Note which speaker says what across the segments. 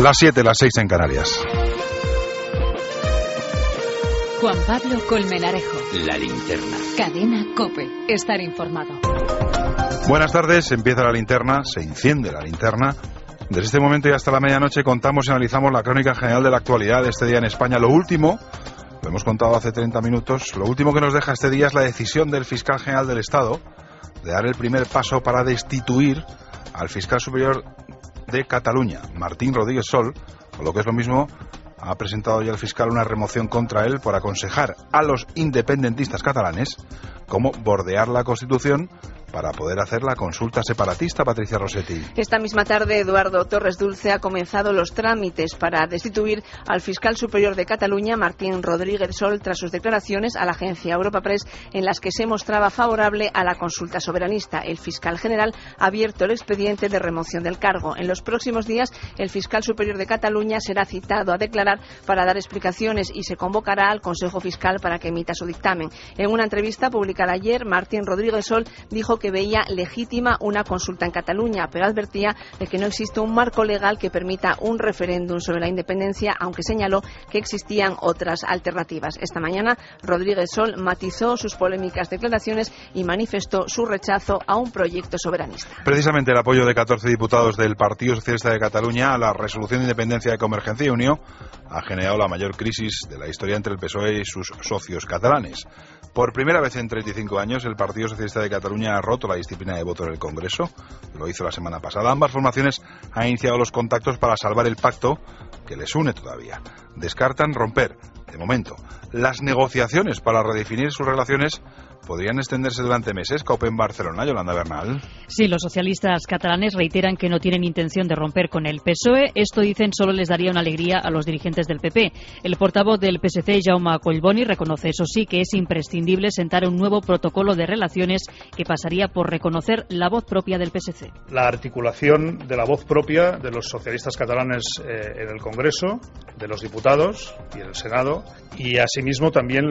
Speaker 1: Las 7, las 6 en Canarias.
Speaker 2: Juan Pablo Colmenarejo.
Speaker 3: La linterna.
Speaker 2: Cadena COPE. Estar informado.
Speaker 1: Buenas tardes, empieza la linterna, se enciende la linterna. Desde este momento y hasta la medianoche contamos y analizamos la crónica general de la actualidad de este día en España. Lo último, lo hemos contado hace 30 minutos, lo último que nos deja este día es la decisión del fiscal general del Estado de dar el primer paso para destituir al fiscal superior de Cataluña, Martín Rodríguez Sol, o lo que es lo mismo, ha presentado ya el fiscal una remoción contra él por aconsejar a los independentistas catalanes cómo bordear la Constitución para poder hacer la consulta separatista. Patricia Rossetti.
Speaker 4: Esta misma tarde, Eduardo Torres Dulce ha comenzado los trámites para destituir al fiscal superior de Cataluña, Martín Rodríguez Sol, tras sus declaraciones a la agencia Europa Press en las que se mostraba favorable a la consulta soberanista. El fiscal general ha abierto el expediente de remoción del cargo. En los próximos días, el fiscal superior de Cataluña será citado a declarar para dar explicaciones y se convocará al Consejo Fiscal para que emita su dictamen. En una entrevista publicada ayer, Martín Rodríguez Sol dijo que veía legítima una consulta en Cataluña, pero advertía de que no existe un marco legal que permita un referéndum sobre la independencia, aunque señaló que existían otras alternativas. Esta mañana, Rodríguez Sol matizó sus polémicas declaraciones y manifestó su rechazo a un proyecto soberanista.
Speaker 1: Precisamente el apoyo de 14 diputados del Partido Socialista de Cataluña a la resolución de independencia de Convergencia y Unió ha generado la mayor crisis de la historia entre el PSOE y sus socios catalanes. Por primera vez en 35 años, el Partido Socialista de Cataluña ha roto la disciplina de voto en el Congreso. Lo hizo la semana pasada. Ambas formaciones han iniciado los contactos para salvar el pacto que les une todavía. Descartan romper, de momento, las negociaciones para redefinir sus relaciones podrían extenderse durante meses. COPE en Barcelona, Yolanda Bernal.
Speaker 5: Sí, los socialistas catalanes reiteran que no tienen intención de romper con el PSOE. Esto, dicen, solo les daría una alegría a los dirigentes del PP. El portavoz del PSC, Jaume Collboni, reconoce, eso sí, que es imprescindible sentar un nuevo protocolo de relaciones que pasaría por reconocer la voz propia del PSC.
Speaker 6: La articulación de la voz propia de los socialistas catalanes en el Congreso, de los diputados y en el Senado, y asimismo también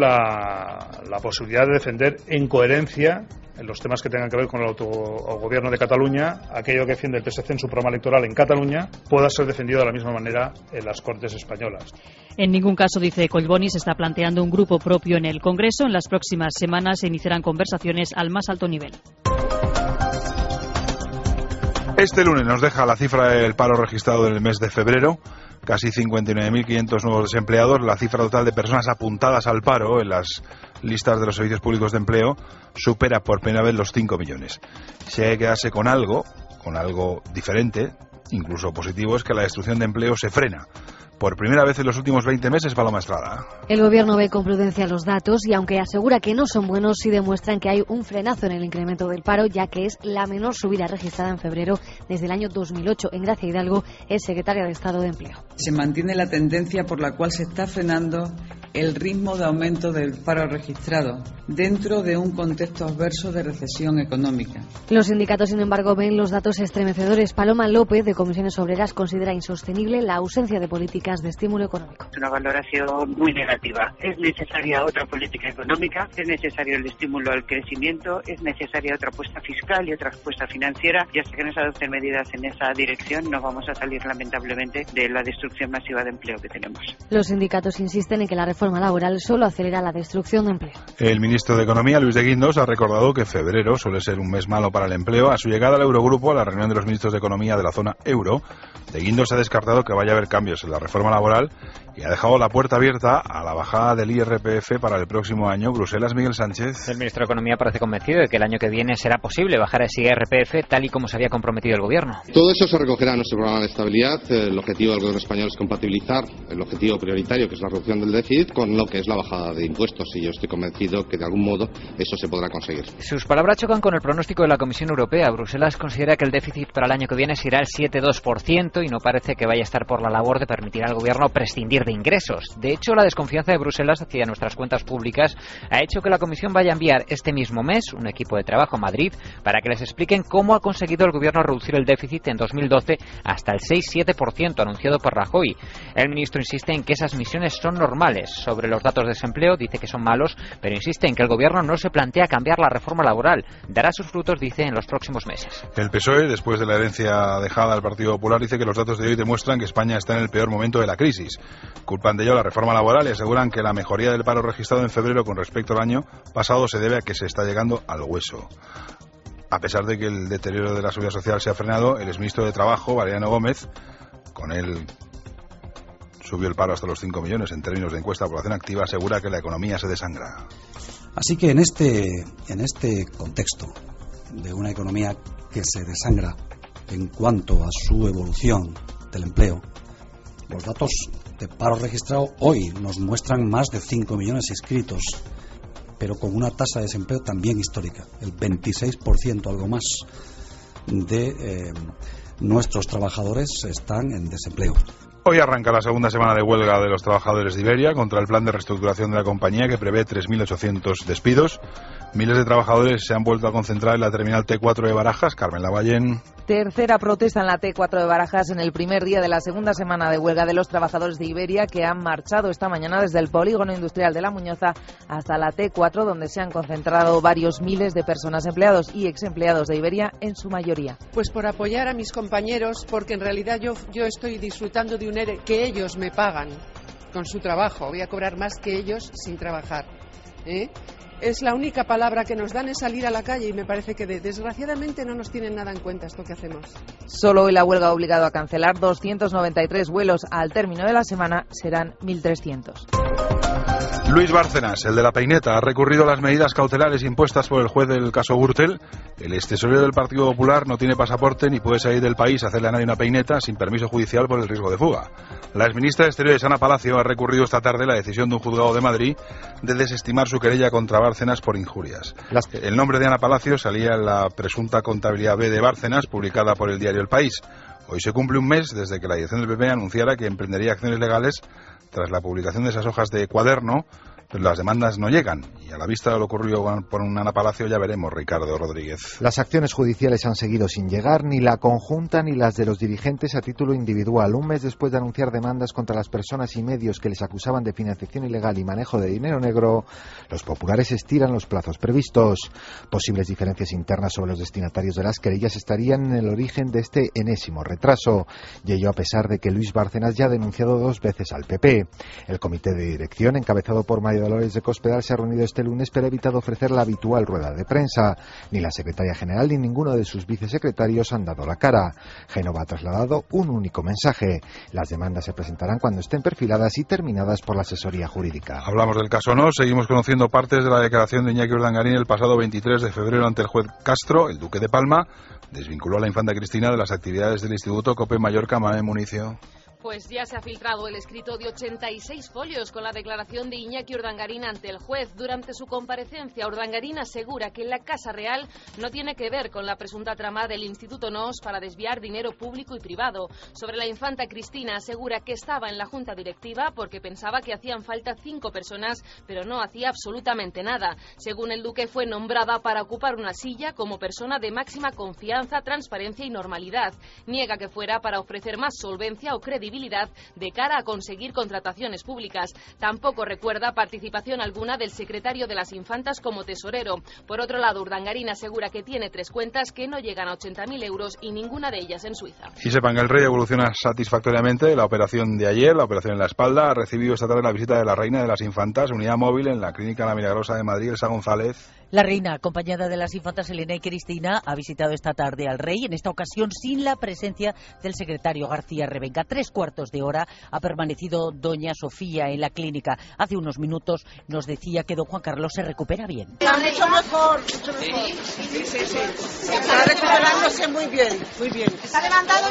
Speaker 6: la posibilidad de defender en coherencia, en los temas que tengan que ver con el autogobierno de Cataluña, aquello que defiende el PSC en su programa electoral en Cataluña pueda ser defendido de la misma manera en las Cortes españolas.
Speaker 5: En ningún caso, dice Collboni, se está planteando un grupo propio en el Congreso. En las próximas semanas se iniciarán conversaciones al más alto nivel.
Speaker 1: Este lunes nos deja la cifra del paro registrado en el mes de febrero. Casi 59.500 nuevos desempleados. La cifra total de personas apuntadas al paro en las listas de los servicios públicos de empleo supera por primera vez los 5 millones. Si hay que quedarse con algo diferente, incluso positivo, es que la destrucción de empleo se frena. Por primera vez en los últimos 20 meses, Paloma Estrada.
Speaker 7: El Gobierno ve con prudencia los datos y, aunque asegura que no son buenos, sí demuestran que hay un frenazo en el incremento del paro, ya que es la menor subida registrada en febrero desde el año 2008. Engracia Hidalgo es secretaria de Estado de Empleo.
Speaker 8: Se mantiene la tendencia por la cual se está frenando el ritmo de aumento del paro registrado dentro de un contexto adverso de recesión económica.
Speaker 7: Los sindicatos, sin embargo, ven los datos estremecedores. Paloma López, de Comisiones Obreras, considera insostenible la ausencia de políticas de estímulo económico.
Speaker 9: Es una valoración muy negativa. Es necesaria otra política económica, es necesario el estímulo al crecimiento, es necesaria otra apuesta fiscal y otra apuesta financiera, y hasta que no se adopten medidas en esa dirección no vamos a salir lamentablemente de la destrucción masiva de empleo que tenemos.
Speaker 7: Los sindicatos insisten en que la reforma laboral solo acelera la destrucción de empleo.
Speaker 1: El ministro de Economía, Luis de Guindos, ha recordado que febrero suele ser un mes malo para el empleo. A su llegada al Eurogrupo, a la reunión de los ministros de Economía de la zona euro, de Guindos ha descartado que vaya a haber cambios en la reforma laboral y ha dejado la puerta abierta a la bajada del IRPF para el próximo año. Bruselas, Miguel Sánchez.
Speaker 10: El ministro de Economía parece convencido de que el año que viene será posible bajar ese IRPF tal y como se había comprometido el Gobierno.
Speaker 11: Todo eso se recogerá en nuestro programa de estabilidad. El objetivo del Gobierno español es compatibilizar el objetivo prioritario, que es la reducción del déficit, con lo que es la bajada de impuestos, y yo estoy convencido que de algún modo eso se podrá conseguir.
Speaker 10: Sus palabras chocan con el pronóstico de la Comisión Europea. Bruselas considera que el déficit para el año que viene será el 7,2% y no parece que vaya a estar por la labor de permitir al Gobierno prescindir de ingresos. De hecho, la desconfianza de Bruselas hacia nuestras cuentas públicas ha hecho que la Comisión vaya a enviar este mismo mes un equipo de trabajo a Madrid para que les expliquen cómo ha conseguido el Gobierno reducir el déficit en 2012 hasta el 6,7% anunciado por Rajoy. El ministro insiste en que esas misiones son normales. sobre los datos de desempleo, dice que son malos, pero insiste en que el gobierno no se plantea cambiar la reforma laboral. Dará sus frutos, dice, en los próximos meses.
Speaker 1: El PSOE, después de la herencia dejada al Partido Popular, dice que los datos de hoy demuestran que España está en el peor momento de la crisis. Culpan de ello la reforma laboral y aseguran que la mejoría del paro registrado en febrero con respecto al año pasado se debe a que se está llegando al hueso. A pesar de que el deterioro de la seguridad social se ha frenado, el exministro de Trabajo, Valeriano Gómez, con él subió el paro hasta los 5 millones en términos de encuesta de población activa, asegura que la economía se desangra.
Speaker 3: Así que en este contexto de una economía que se desangra en cuanto a su evolución del empleo, los datos de paro registrado hoy nos muestran más de 5 millones inscritos, pero con una tasa de desempleo también histórica. El 26%, algo más, de nuestros trabajadores están en desempleo.
Speaker 1: Hoy arranca la segunda semana de huelga de los trabajadores de Iberia contra el plan de reestructuración de la compañía que prevé 3.800 despidos. Miles de trabajadores se han vuelto a concentrar en la terminal T4 de Barajas. Carmen Lavallén.
Speaker 12: Tercera protesta en la T4 de Barajas en el primer día de la segunda semana de huelga de los trabajadores de Iberia, que han marchado esta mañana desde el polígono industrial de La Muñoza hasta la T4, donde se han concentrado varios miles de personas, empleados y exempleados de Iberia, en su mayoría.
Speaker 13: Pues por apoyar a mis compañeros, porque en realidad yo estoy disfrutando de un ERE que ellos me pagan con su trabajo. Voy a cobrar más que ellos sin trabajar, Es la única palabra que nos dan, es salir a la calle, y me parece que desgraciadamente no nos tienen nada en cuenta esto que hacemos.
Speaker 12: Solo hoy la huelga ha obligado a cancelar 293 vuelos. Al término de la semana serán 1.300.
Speaker 1: Luis Bárcenas, el de la peineta, ha recurrido a las medidas cautelares impuestas por el juez del caso Gürtel. El extesorero del Partido Popular no tiene pasaporte ni puede salir del país a hacerle a nadie una peineta sin permiso judicial por el riesgo de fuga. La exministra de Exteriores, Ana Palacio, ha recurrido esta tarde la decisión de un juzgado de Madrid de desestimar su querella contra Bárcenas por injurias. El nombre de Ana Palacio salía en la presunta contabilidad B de Bárcenas, publicada por el diario El País. Hoy se cumple un mes desde que la dirección del PP anunciara que emprendería acciones legales tras la publicación de esas hojas de cuaderno, pero las demandas no llegan. Y a la vista de lo ocurrido por un Ana Palacio ya veremos, Ricardo Rodríguez.
Speaker 14: Las acciones judiciales han seguido sin llegar, ni la conjunta ni las de los dirigentes a título individual. Un mes después de anunciar demandas contra las personas y medios que les acusaban de financiación ilegal y manejo de dinero negro, los populares estiran los plazos previstos. Posibles diferencias internas sobre los destinatarios de las querellas estarían en el origen de este enésimo retraso, y ello a pesar de que Luis Bárcenas ya ha denunciado 2 veces al PP. El comité de dirección, encabezado por María Dolores de Cospedal, se ha reunido este lunes, pero ha evitado ofrecer la habitual rueda de prensa. Ni la secretaria general ni ninguno de sus vicesecretarios han dado la cara. Génova ha trasladado un único mensaje: las demandas se presentarán cuando estén perfiladas y terminadas por la asesoría jurídica.
Speaker 1: Hablamos del caso No, seguimos conociendo partes de la declaración de Iñaki Urdangarín el pasado 23 de febrero ante el juez Castro. El duque de Palma desvinculó a la infanta Cristina de las actividades del Instituto COPE Mallorca. Manuel Municio.
Speaker 15: Pues ya se ha filtrado el escrito de 86 folios con la declaración de Iñaki Urdangarín ante el juez. Durante su comparecencia, Urdangarín asegura que la Casa Real no tiene que ver con la presunta trama del Instituto NOS para desviar dinero público y privado. Sobre la infanta Cristina, asegura que estaba en la junta directiva porque pensaba que hacían falta 5 personas, pero no hacía absolutamente nada. Según el duque, fue nombrada para ocupar una silla como persona de máxima confianza, transparencia y normalidad. Niega que fuera para ofrecer más solvencia o credibilidad de cara a conseguir contrataciones públicas. Tampoco recuerda participación alguna del secretario de las infantas como tesorero. Por otro lado, Urdangarín asegura que tiene 3 cuentas que no llegan a 80.000 euros y ninguna de ellas en Suiza.
Speaker 1: Y sepan que el rey evoluciona satisfactoriamente. La operación de ayer, la operación en la espalda, ha recibido esta tarde la visita de la reina de las infantas, unidad móvil en la Clínica La Milagrosa de Madrid, Elsa González.
Speaker 16: La reina, acompañada de las infantas Elena y Cristina, ha visitado esta tarde al rey, en esta ocasión sin la presencia del secretario García Revenga. 3/4 de hora ha permanecido doña Sofía en la clínica. Hace unos minutos nos decía que don Juan Carlos se recupera bien.
Speaker 17: Han hecho mejor, mucho mejor. Sí. Está recuperándose muy bien, muy bien.
Speaker 18: ¿Está levantado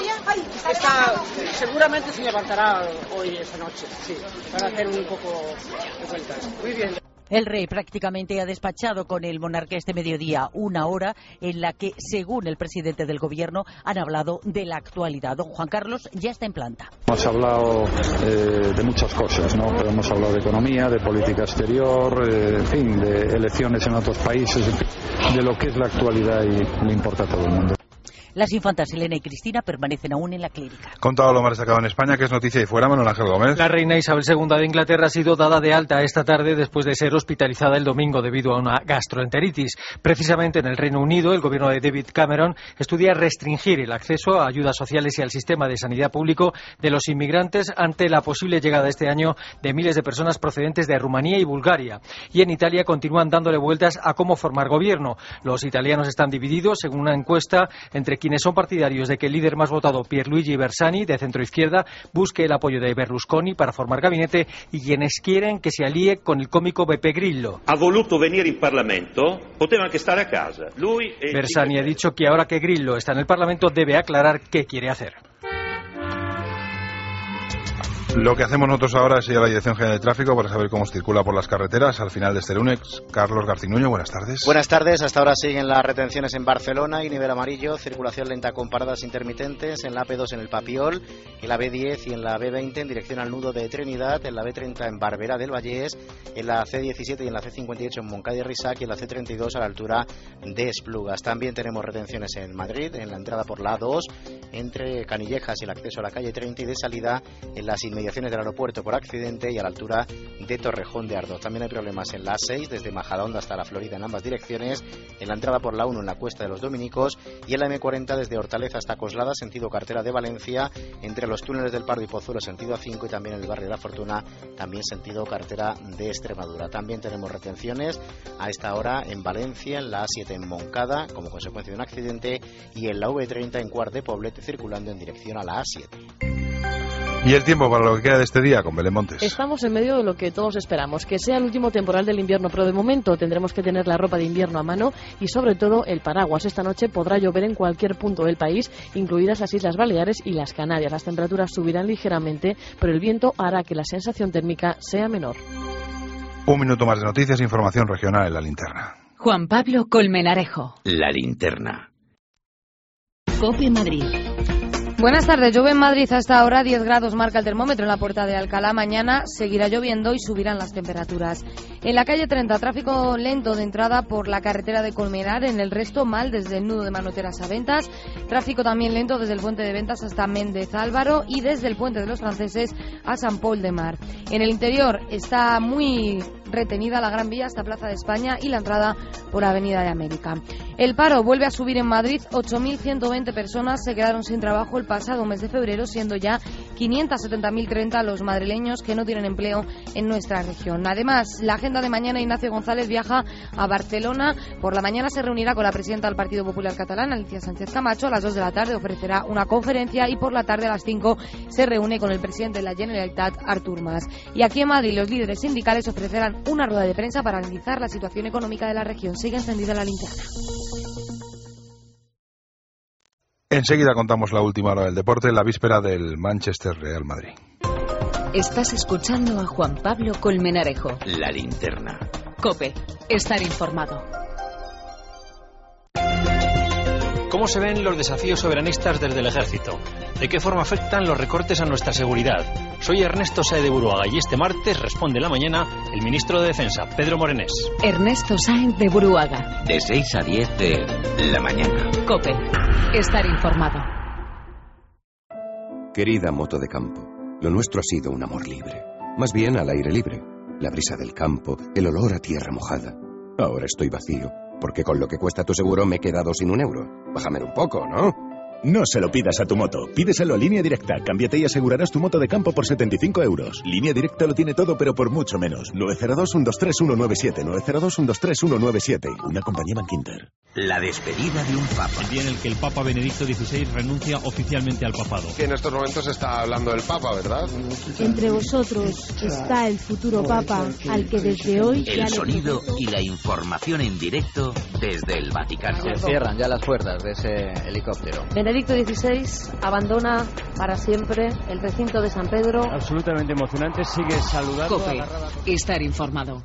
Speaker 18: ya?
Speaker 17: Seguramente se levantará hoy, esta noche, sí, para hacer un poco de vueltas. Muy bien.
Speaker 16: El rey prácticamente ha despachado con el monarca este mediodía, una hora en la que, según el presidente del gobierno, han hablado de la actualidad. Don Juan Carlos ya está en planta.
Speaker 19: Hemos hablado de muchas cosas, ¿no? Pero hemos hablado de economía, de política exterior, en fin, de elecciones en otros países, de lo que es la actualidad y le importa a todo el mundo.
Speaker 16: Las infantas Elena y Cristina permanecen aún en la clínica.
Speaker 1: Con todo lo más destacado en España, que es noticia y fuera, Manuel Ángel Gómez.
Speaker 20: La reina Isabel II de Inglaterra ha sido dada de alta esta tarde después de ser hospitalizada el domingo debido a una gastroenteritis. Precisamente en el Reino Unido, el gobierno de David Cameron estudia restringir el acceso a ayudas sociales y al sistema de sanidad público de los inmigrantes ante la posible llegada este año de miles de personas procedentes de Rumanía y Bulgaria. Y en Italia continúan dándole vueltas a cómo formar gobierno. Los italianos están divididos, según una encuesta, entre quienes son partidarios de que el líder más votado, Pierluigi Bersani, de centroizquierda, busque el apoyo de Berlusconi para formar gabinete, y quienes quieren que se alíe con el cómico Beppe Grillo.
Speaker 21: Ha voluto venir in Parlamento, poteva anche stare a casa.
Speaker 20: Bersani ha dicho que ahora que Grillo está en el Parlamento debe aclarar qué quiere hacer.
Speaker 1: Lo que hacemos nosotros ahora es ir a la Dirección General de Tráfico para saber cómo circula por las carreteras al final de este lunes. Carlos Garcinuño, buenas tardes.
Speaker 22: Buenas tardes. Hasta ahora siguen las retenciones en Barcelona y nivel amarillo, circulación lenta con paradas intermitentes en la AP2 en el Papiol, en la B10 y en la B20 en dirección al nudo de Trinidad, en la B30 en Barberá del Vallès, en la C17 y en la C58 en Montcada y Risac y en la C32 a la altura de Esplugas. También tenemos retenciones en Madrid, en la entrada por la A2, entre Canillejas y el acceso a la calle 30 y de salida en las inmediaciones del aeropuerto por accidente y a la altura de Torrejón de Ardoz. También hay problemas en la A6 desde Majadahonda hasta la Florida en ambas direcciones, en la entrada por la 1 en la Cuesta de los Dominicos y en la M40 desde Hortaleza hasta Coslada sentido Cartera de Valencia, entre los túneles del Pardo y Pozuelo sentido A5 y también en el barrio de la Fortuna también sentido Cartera de Extremadura. También tenemos retenciones a esta hora en Valencia, en la A7 en Moncada como consecuencia de un accidente y en la V30 en Quart de Poblet circulando en dirección a la A7.
Speaker 1: Y el tiempo para lo que queda de este día con Belén Montes.
Speaker 23: Estamos en medio de lo que todos esperamos, que sea el último temporal del invierno, pero de momento tendremos que tener la ropa de invierno a mano y sobre todo el paraguas. Esta noche podrá llover en cualquier punto del país, incluidas las Islas Baleares y las Canarias. Las temperaturas subirán ligeramente, pero el viento hará que la sensación térmica sea menor.
Speaker 1: Un minuto más de noticias e información regional en La Linterna.
Speaker 2: Juan Pablo Colmenarejo.
Speaker 24: La Linterna.
Speaker 2: COPE Madrid.
Speaker 12: Buenas tardes. Llueve en Madrid hasta ahora, 10 grados marca el termómetro en la Puerta de Alcalá. Mañana seguirá lloviendo y subirán las temperaturas. En la calle 30, tráfico lento de entrada por la carretera de Colmenar. En el resto, mal desde el nudo de Manoteras a Ventas. Tráfico también lento desde el puente de Ventas hasta Méndez Álvaro y desde el puente de los Franceses a San Pol de Mar. En el interior está muy retenida la Gran Vía hasta Plaza de España y la entrada por Avenida de América. El paro vuelve a subir en Madrid. 8.120 personas se quedaron sin trabajo el pasado mes de febrero, siendo ya 570.030 los madrileños que no tienen empleo en nuestra región. Además, la agenda de mañana, Ignacio González viaja a Barcelona. Por la mañana se reunirá con la presidenta del Partido Popular Catalán, Alicia Sánchez Camacho. A las 2 de la tarde ofrecerá una conferencia y por la tarde a las 5 se reúne con el presidente de la Generalitat, Artur Mas. Y aquí en Madrid los líderes sindicales ofrecerán una rueda de prensa para analizar la situación económica de la región. Sigue encendida la linterna.
Speaker 1: Enseguida contamos la última hora del deporte en la víspera del Manchester Real Madrid.
Speaker 2: Estás escuchando a Juan Pablo Colmenarejo.
Speaker 24: La Linterna.
Speaker 2: COPE. Estar informado.
Speaker 25: ¿Cómo se ven los desafíos soberanistas desde el ejército? ¿De qué forma afectan los recortes a nuestra seguridad? Soy Ernesto Sáenz de Buruaga y este martes responde en la mañana el ministro de Defensa, Pedro Morenés.
Speaker 2: Ernesto Sáenz de Buruaga.
Speaker 24: De 6 a 10 de la mañana.
Speaker 2: COPE. Estar informado.
Speaker 26: Querida moto de campo, lo nuestro ha sido un amor libre. Más bien al aire libre. La brisa del campo, el olor a tierra mojada. Ahora estoy vacío, porque con lo que cuesta tu seguro me he quedado sin €1. Bájame un poco, ¿no?
Speaker 27: No se lo pidas a tu moto, pídeselo a Línea Directa. Cámbiate y asegurarás tu moto de campo por €75. Línea Directa lo tiene todo, pero por mucho menos. 902-123-197, 902-123-197. Una compañía Bankinter.
Speaker 24: La despedida de un papa.
Speaker 28: El día en el que el Papa Benedicto XVI renuncia oficialmente al papado.
Speaker 29: Que en estos momentos se está hablando del Papa, ¿verdad?
Speaker 30: Entre vosotros está el futuro Papa, al que desde hoy...
Speaker 24: El sonido y la información en directo desde el Vaticano.
Speaker 10: Se cierran ya las puertas de ese helicóptero.
Speaker 30: Benedicto XVI abandona para siempre el recinto de San Pedro.
Speaker 28: Absolutamente emocionante, sigue saludando.
Speaker 2: COPE. Estar informado.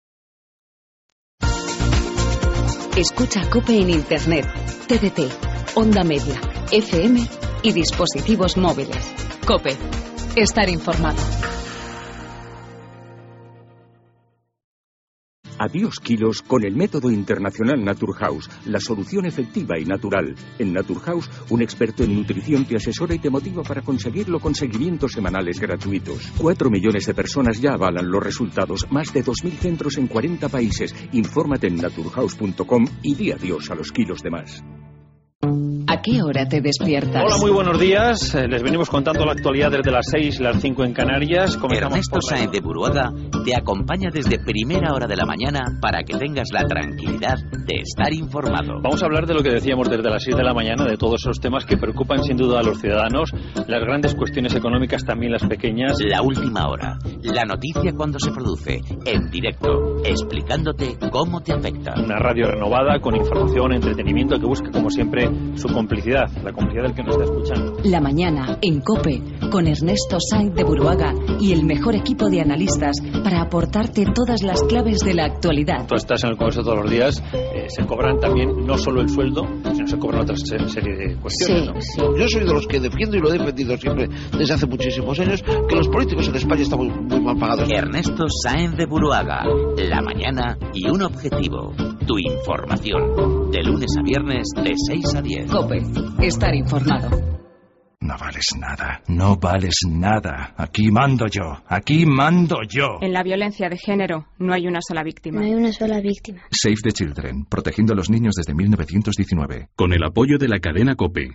Speaker 2: Escucha COPE en Internet, TDT, Onda Media, FM y dispositivos móviles. COPE. Estar informado.
Speaker 3: Adiós kilos con el método internacional Naturhaus, la solución efectiva y natural. En Naturhaus, un experto en nutrición te asesora y te motiva para conseguirlo con seguimientos semanales gratuitos. 4 millones de personas ya avalan los resultados, más de 2.000 centros en 40 países. Infórmate en naturhaus.com y di adiós a los kilos de más.
Speaker 2: ¿A qué hora te despiertas?
Speaker 25: Hola, muy buenos días. Les venimos contando la actualidad desde las 6 y las 5 en Canarias.
Speaker 24: Ernesto Sáenz de Buruaga te acompaña desde primera hora de la mañana para que tengas la tranquilidad de estar informado.
Speaker 25: Vamos a hablar de lo que decíamos desde las 6 de la mañana, de todos esos temas que preocupan sin duda a los ciudadanos, las grandes cuestiones económicas, también las pequeñas.
Speaker 24: La última hora, la noticia cuando se produce, en directo, explicándote cómo te afecta.
Speaker 25: Una radio renovada, con información, entretenimiento, que busca como siempre su complicidad, la complicidad del que nos está escuchando.
Speaker 2: La mañana en COPE con Ernesto Sáenz de Buruaga y el mejor equipo de analistas para aportarte todas las claves de la actualidad.
Speaker 25: Tú estás en el Congreso todos los días, se cobran también no solo el sueldo, sino se cobran otras serie de cuestiones.
Speaker 4: Sí, ¿no? Sí. Yo soy de los que defiendo y lo he defendido siempre desde hace muchísimos años, que los políticos en España están muy mal pagados.
Speaker 24: Ernesto Sáenz de Buruaga, la mañana y un objetivo, tu información, de lunes a viernes de 6 a 10.
Speaker 2: COPE, estar informado.
Speaker 5: No vales nada, no vales nada. Aquí mando yo, aquí mando yo.
Speaker 6: En la violencia de género no hay una sola víctima.
Speaker 7: No hay una sola víctima.
Speaker 5: Save the Children, protegiendo a los niños desde 1919.
Speaker 8: Con el apoyo de la cadena COPE.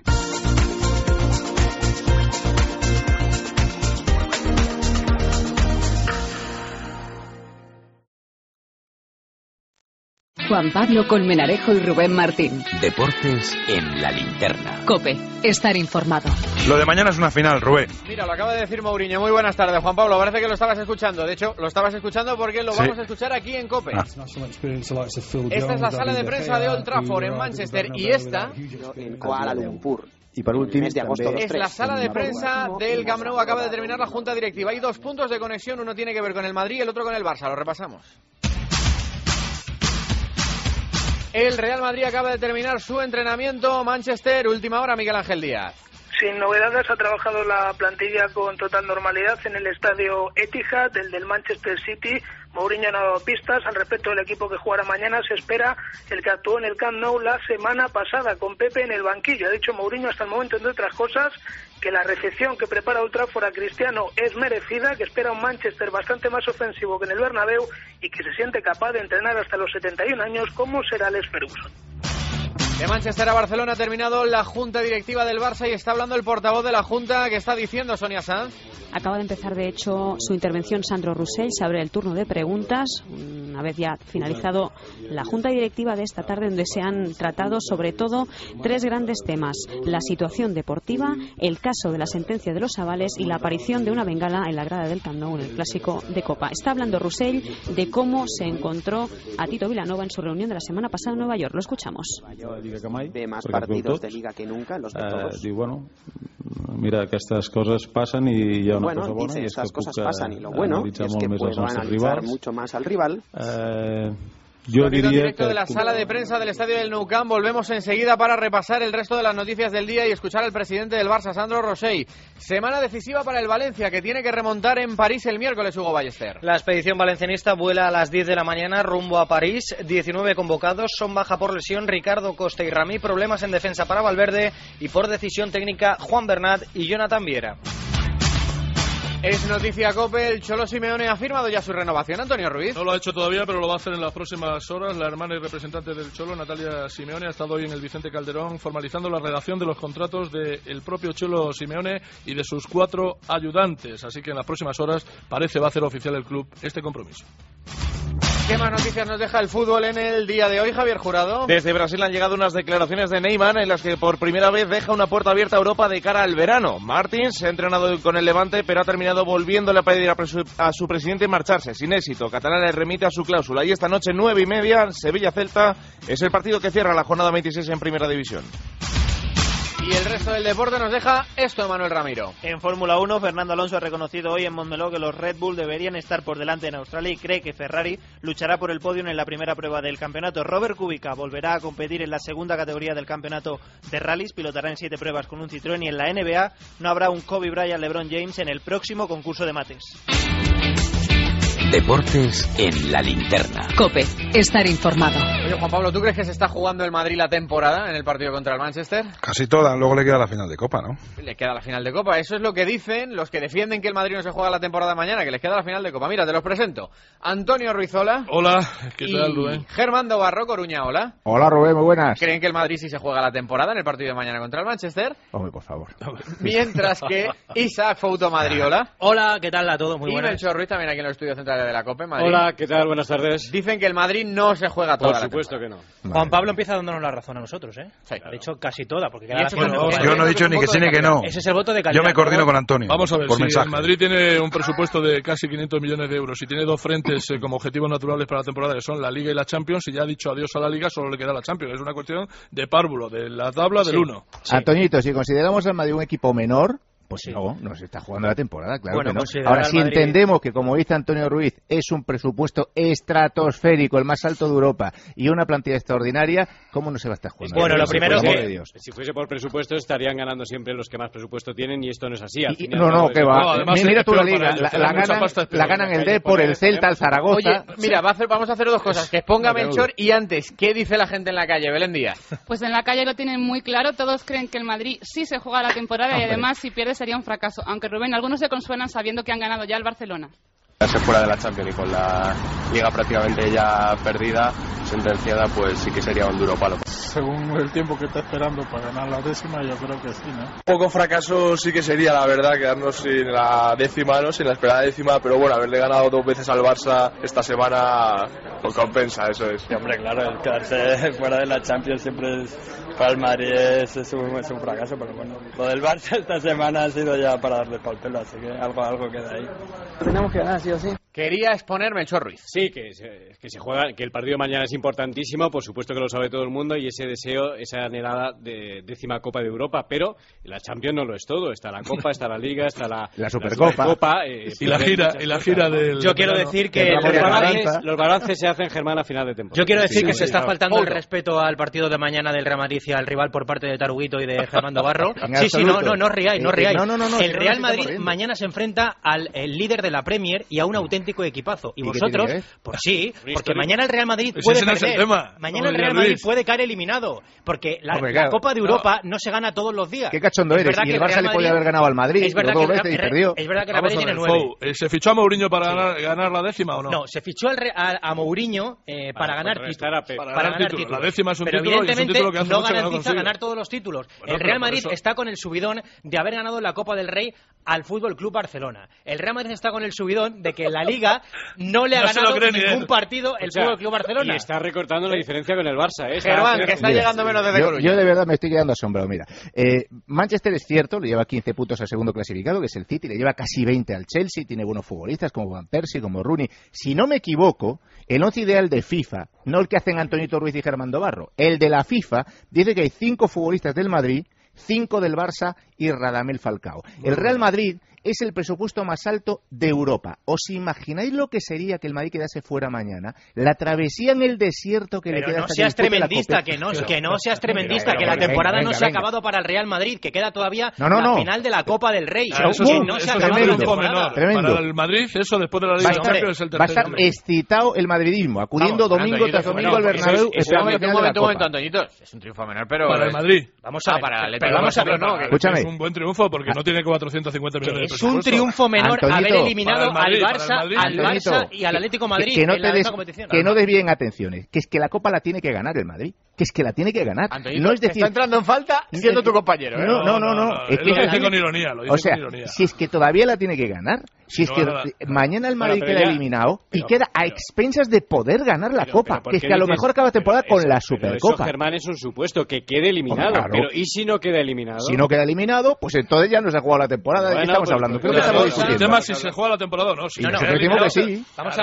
Speaker 2: Juan Pablo Colmenarejo y Rubén Martín.
Speaker 24: Deportes en la linterna.
Speaker 2: COPE, estar informado.
Speaker 1: Lo de mañana es una final, Rubén.
Speaker 9: Mira, lo acaba de decir Mourinho. Muy buenas tardes, Juan Pablo. Parece que lo estabas escuchando. De hecho, lo estabas escuchando porque lo vamos a escuchar aquí en COPE. Esta es la sala de prensa de Old Trafford en Manchester y esta
Speaker 11: en Kuala Lumpur.
Speaker 9: Y por último, es la sala de prensa del Camp Nou. Acaba de terminar la junta directiva. Hay 2 puntos de conexión. Uno tiene que ver con el Madrid y el otro con el Barça. Lo repasamos. El Real Madrid acaba de terminar su entrenamiento. Manchester, última hora, Miguel Ángel Díaz.
Speaker 13: Sin novedades, ha trabajado la plantilla con total normalidad en el estadio Etihad, el del Manchester City. Mourinho no ha dado pistas al respecto del equipo que jugará mañana. Se espera el que actuó en el Camp Nou la semana pasada, con Pepe en el banquillo. Ha dicho Mourinho hasta el momento, entre otras cosas, que la recepción que prepara Old Trafford a Cristiano es merecida, que espera un Manchester bastante más ofensivo que en el Bernabéu y que se siente capaz de entrenar hasta los 71 años como Sir Alex Ferguson.
Speaker 9: De Manchester a Barcelona ha terminado la junta directiva del Barça y está hablando el portavoz de la junta. ¿Qué está diciendo, Sonia Sanz?
Speaker 6: Acaba de empezar, de hecho, su intervención Sandro Rossell. Se abre el turno de preguntas, una vez ya finalizado la junta directiva de esta tarde, donde se han tratado sobre todo 3 grandes temas: la situación deportiva, el caso de la sentencia de los avales y la aparición de una bengala en la grada del Camp Nou en el Clásico de Copa. Está hablando Rossell de cómo se encontró a Tito Vilanova en su reunión de la semana pasada en Nueva York. Lo escuchamos.
Speaker 11: Ve más partidos de Liga que nunca, los de todos.
Speaker 19: Bueno, mira, que estas cosas pasan y ya una cosa bona,
Speaker 11: dice,
Speaker 19: y
Speaker 11: estas cosas pasan y lo bueno es que puedo analizar mucho más al rival.
Speaker 19: Yo diría
Speaker 9: directo de la sala de prensa del estadio del Nou Camp. Volvemos enseguida para repasar el resto de las noticias del día y escuchar al presidente del Barça, Sandro Rossell. Semana decisiva para el Valencia, que tiene que remontar en París el miércoles, Hugo Ballester.
Speaker 14: La expedición valencianista vuela a las 10 de la mañana rumbo a París. 19 convocados, son baja por lesión Ricardo Costa y Rami, problemas en defensa para Valverde y por decisión técnica Juan Bernat y Jonathan Viera.
Speaker 9: Es noticia COPE, el Cholo Simeone ha firmado ya su renovación. Antonio Ruiz.
Speaker 31: No lo ha hecho todavía, pero lo va a hacer en las próximas horas. La hermana y representante del Cholo, Natalia Simeone, ha estado hoy en el Vicente Calderón formalizando la redacción de los contratos del propio Cholo Simeone y de sus 4 ayudantes. Así que en las próximas horas parece va a hacer oficial el club este compromiso.
Speaker 9: ¿Qué más noticias nos deja el fútbol en el día de hoy, Javier Jurado?
Speaker 32: Desde Brasil han llegado unas declaraciones de Neymar en las que por primera vez deja una puerta abierta a Europa de cara al verano. Martins se ha entrenado con el Levante, pero ha terminado volviéndole a pedir a su presidente marcharse, sin éxito. Catalán le remite a su cláusula y esta noche 9:30, Sevilla-Celta, es el partido que cierra la jornada 26 en Primera División.
Speaker 9: Y el resto del deporte nos deja esto, Manuel Ramiro.
Speaker 33: En Fórmula 1, Fernando Alonso ha reconocido hoy en Montmeló que los Red Bull deberían estar por delante en Australia y cree que Ferrari luchará por el podio en la primera prueba del campeonato. Robert Kubica volverá a competir en la segunda categoría del campeonato de rallies, pilotará en 7 pruebas con un Citroën y en la NBA no habrá un Kobe Bryant LeBron James en el próximo concurso de mates.
Speaker 24: Deportes en la linterna.
Speaker 2: COPE, estar informado.
Speaker 9: Oye, Juan Pablo, ¿tú crees que se está jugando el Madrid la temporada en el partido contra el Manchester?
Speaker 1: Casi toda, luego le queda la final de Copa, ¿no?
Speaker 9: Le queda la final de Copa, eso es lo que dicen los que defienden que el Madrid no se juega la temporada mañana, que les queda la final de Copa. Mira, te los presento. Antonio Ruizola.
Speaker 31: Hola, ¿qué tal, Rubén?
Speaker 9: Germán Dobarro, Coruña, hola.
Speaker 7: Hola, Rubén, muy buenas.
Speaker 9: ¿Creen que el Madrid sí se juega la temporada en el partido de mañana contra el Manchester?
Speaker 7: Hombre, por favor.
Speaker 9: Mientras que Isaac Fouto Madrid, hola.
Speaker 12: Hola, ¿qué tal a todos? Muy buenas.
Speaker 9: Y Melchor Ruiz también aquí en los estudios centrales de la COPE, Madrid.
Speaker 15: Hola, ¿qué tal? Buenas tardes.
Speaker 9: Dicen que el Madrid no se juega toda la temporada.
Speaker 15: Por supuesto que no.
Speaker 12: Juan Pablo empieza dándonos la razón a nosotros, ¿eh? Sí, claro. De hecho, casi toda, porque queda
Speaker 1: yo no he dicho ni que sí ni que no.
Speaker 12: Ese es el voto de calidad.
Speaker 1: Yo me coordino con Antonio.
Speaker 31: Vamos a ver,
Speaker 1: por
Speaker 31: si
Speaker 1: mensaje.
Speaker 31: el Madrid tiene un presupuesto de casi 500 millones de euros y tiene dos frentes como objetivos naturales para la temporada, que son la Liga y la Champions, y ya ha dicho adiós a la Liga, solo le queda la Champions. Es una cuestión de párvulo, de la tabla del 1.
Speaker 7: Sí. Antoñito, si consideramos al Madrid un equipo menor, pues sí. No se está jugando la temporada, claro que no. Ahora, si entendemos que, como dice Antonio Ruiz, es un presupuesto estratosférico, el más alto de Europa, y una plantilla extraordinaria, ¿cómo no se va a estar jugando?
Speaker 12: Bueno, lo primero es que...
Speaker 15: Si fuese por presupuesto, estarían ganando siempre los que más presupuesto tienen, y esto no es así.
Speaker 7: No, que va. Además, mira tú la Liga, la ganan el Depor, el Celta, el Zaragoza...
Speaker 9: Oye, mira, vamos a hacer dos cosas, que exponga Melchor, y antes, ¿qué dice la gente en la calle? Belén Díaz.
Speaker 16: Pues en la calle lo tienen muy claro, todos creen que el Madrid sí se juega la temporada y además si pierde sería un fracaso. Aunque Rubén, algunos se consuelan sabiendo que han ganado ya el Barcelona.
Speaker 17: Se fuera de la Champions y con la Liga prácticamente ya perdida, sentenciada, pues sí que sería un duro palo.
Speaker 31: Según el tiempo que está esperando para ganar la décima, yo creo que sí, ¿no?
Speaker 18: Poco fracaso sí que sería, la verdad, quedarnos sin la décima, ¿no? Sin la esperada décima, pero bueno, haberle ganado 2 veces al Barça esta semana pues compensa, eso es.
Speaker 20: Sí, hombre, claro, el quedarse fuera de la Champions siempre para el Madrid es un fracaso, pero bueno, lo del Barça esta semana ha sido ya para darle pal pelo, así que algo queda ahí.
Speaker 16: Tenemos que ganar, sí o sí.
Speaker 9: Quería exponer Melchor Ruiz.
Speaker 15: Sí, que se juega, que el partido de mañana es importantísimo, por supuesto que lo sabe todo el mundo, y ese deseo, esa anhelada de décima Copa de Europa, pero la Champions no lo es todo. Está la Copa, está la Liga, está la Supercopa
Speaker 31: y la gira del...
Speaker 12: Yo quiero decir que
Speaker 15: los balances se hacen, Germán, a final de temporada.
Speaker 12: Yo quiero decir que se está faltando el respeto al partido de mañana del Real Madrid y al rival por parte de Taruguito y de Germán Dobarro. Sí, no os riáis. El Real Madrid mañana se enfrenta al líder de la Premier y a un auténtico equipazo. Y vosotros, pues sí, porque mañana el Real Madrid puede perder. Mañana el Real Madrid puede caer eliminado, porque la Copa de Europa no se gana todos los días.
Speaker 7: Qué cachondo eres. Y el Barça le podía haber ganado al Madrid.
Speaker 12: Es verdad
Speaker 7: que perdió.
Speaker 12: Es verdad que el Madrid tiene 9.
Speaker 31: ¿Se fichó a Mourinho para ganar la décima o no?
Speaker 12: No, se fichó a Mourinho para ganar títulos.
Speaker 31: La décima es un
Speaker 12: pero
Speaker 31: título,
Speaker 12: evidentemente
Speaker 31: que
Speaker 12: no garantiza ganar todos los títulos. El Real Madrid está con el subidón de haber ganado la Copa del Rey al Fútbol Club Barcelona. El Real Madrid está con el subidón de que en la Liga no le ha ganado ningún partido el Fútbol Club Barcelona.
Speaker 15: Y está recortando la diferencia con el Barça, ¿eh?
Speaker 9: Germán, que está llegando menos desde Coruña.
Speaker 7: Yo de verdad me estoy quedando asombrado. Mira, Manchester es cierto, le lleva 15 puntos al segundo clasificado, que es el City, le lleva casi 20 al Chelsea, tiene buenos futbolistas como Van Persie, como Rooney. Si no me equivoco, el 11 ideal de FIFA, no el que hacen Antonito Ruiz y Germán Dobarro, el de la FIFA, dice que hay 5 futbolistas del Madrid, 5 del Barça y Radamel Falcao. El Real Madrid es el presupuesto más alto de Europa. ¿Os imagináis lo que sería que el Madrid quedase fuera mañana? La travesía en el desierto que le queda hasta
Speaker 12: no seas tremendista, que no seas tremendista, que la temporada no se ha acabado para el Real Madrid, que queda todavía la final de la Copa del Rey.
Speaker 31: No se ha acabado la temporada. Para el Madrid, eso después de la Liga Champions es el tercer.
Speaker 7: Va a estar excitado el madridismo, acudiendo domingo tras domingo al Bernabéu.
Speaker 9: Un momento, Antoñito. Es un triunfo menor, pero...
Speaker 31: Para el Madrid.
Speaker 12: Vamos a ver,
Speaker 31: escúchame. Es un buen triunfo porque no tiene 450 millones de presupuesto.
Speaker 12: Es un triunfo menor haber eliminado al Barça y al Atlético de Madrid en la misma competición.
Speaker 7: Que no desvíen atenciones, que es que la Copa la tiene que ganar el Madrid, que es que la tiene que ganar.
Speaker 9: Antonito, no es decir, está entrando en falta siendo tu compañero.
Speaker 7: No.
Speaker 31: Es que lo dice con ironía.
Speaker 7: O sea, si es que todavía la tiene que ganar, si es que mañana el Madrid queda eliminado y queda a expensas de poder ganar la Copa, que es que a lo mejor acaba la temporada con la Supercopa.
Speaker 15: Eso, Germán, es un supuesto, que quede eliminado. Pero ¿y si no queda eliminado?
Speaker 7: Si no queda eliminado, pues entonces ya no se ha jugado la temporada. ¿De qué estamos hablando? Creo que estamos discutiendo.
Speaker 31: El tema es si se juega la temporada o no.
Speaker 12: Vamos a ver,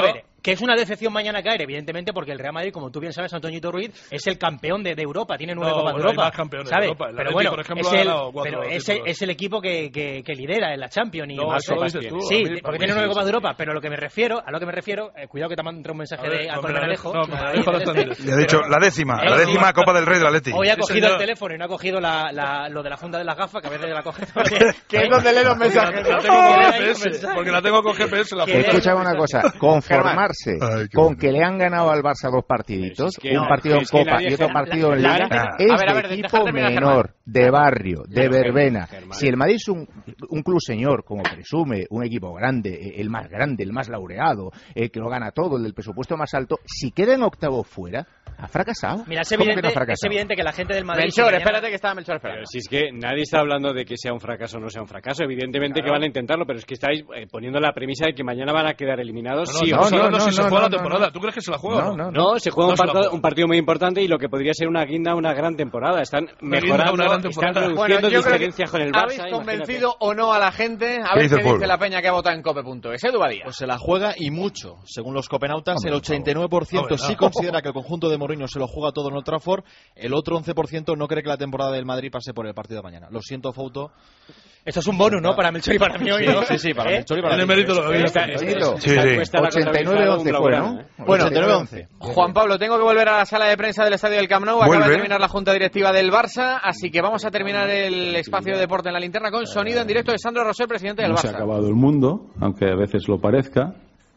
Speaker 12: Que es una decepción mañana caer, evidentemente, porque el Real Madrid, como tú bien sabes, Antoñito Ruiz, es el campeón de Europa, tiene 9 Copas de Europa.
Speaker 31: Hay más campeones de Europa.
Speaker 12: Pero bueno, por ejemplo, es el equipo que lidera en la Champions. Sí, porque tiene 9 Copas de Europa, pero a lo que me refiero, cuidado que te mando un mensaje de Alcobenalejo.
Speaker 1: Le he dicho la décima Copa del Rey del Atlético.
Speaker 12: Hoy ha cogido el teléfono y no ha cogido lo de la funda de las gafas, que a veces la coge.
Speaker 9: Que es donde lee los mensajes.
Speaker 31: Porque la tengo con GPS.
Speaker 7: Escúchame una cosa, conformarse con que le han ganado al Barça 2 partiditos, un partido en Copa y otro partido en Liga, es de equipo menor, de barrio, de verbena. Si el Madrid es un club señor, como presume, un equipo grande, el más laureado, que lo gana todo, el del presupuesto más alto, si queda en octavo fuera, ha fracasado.
Speaker 12: Mira, es evidente que la gente del Madrid...
Speaker 9: Melchor, espérate que estaba Melchor esperando.
Speaker 15: Pero si es que nadie está hablando de que sea un fracaso o no sea un fracaso, evidentemente que van a intentarlo, pero es que estáis poniendo la premisa de que mañana van a quedar eliminados sí o sí.
Speaker 31: Si se juega la temporada, ¿tú crees que se la juega?
Speaker 15: No, se juega un partido muy importante y lo que podría ser una guinda, una gran temporada. Están mejorando, están reduciendo diferencias con el Barça.
Speaker 9: ¿Habéis convencido o no a la gente? A ver qué dice la peña que ha votado en cope.es. Edu Badía.
Speaker 3: Pues se la juega y mucho. Según los copenautas, el 89% sí considera que el conjunto de Mourinho se lo juega todo en Old Trafford. El otro 11% no cree que la temporada del Madrid pase por el partido de mañana. Lo siento, Fouto.
Speaker 12: Esto es un bonus, ¿no? Para Melchor y para mí hoy, ¿no?
Speaker 3: Sí, para Melchor y para mí.
Speaker 31: El mérito lo había.
Speaker 7: 89-11 fue, ¿no?
Speaker 9: Bueno, 89-11. Juan Pablo, tengo que volver a la sala de prensa del Estadio del Camp Nou. Acaba de terminar la junta directiva del Barça, así que vamos a terminar el espacio de deporte en la linterna con sonido en directo de Sandro Rosell, presidente del Barça.
Speaker 19: No se ha acabado el mundo, aunque a veces lo parezca.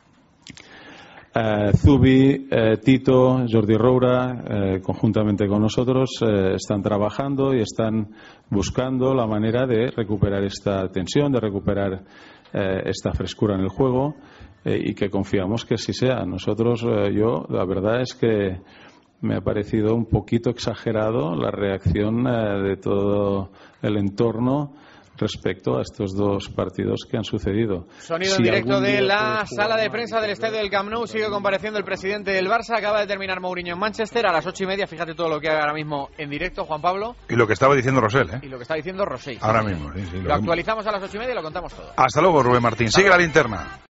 Speaker 19: Zubi, Tito, Jordi Roura, conjuntamente con nosotros, están trabajando y están buscando la manera de recuperar esta tensión, de recuperar esta frescura en el juego y que confiamos que así sea. Nosotros, la verdad es que me ha parecido un poquito exagerado la reacción de todo el entorno respecto a estos 2 partidos que han sucedido.
Speaker 9: Sonido en directo de la sala de prensa del Estadio del Camp Nou. Sigue compareciendo el presidente del Barça. Acaba de terminar Mourinho en Manchester a las 8:30. Fíjate todo lo que hay ahora mismo en directo, Juan Pablo.
Speaker 1: Y lo que estaba diciendo Rosell, ¿eh?
Speaker 9: Y lo que está diciendo Rosell.
Speaker 1: Ahora mismo. Sí,
Speaker 9: lo actualizamos a las 8:30 y lo contamos todo.
Speaker 1: Hasta luego, Rubén Martín. Sigue la linterna.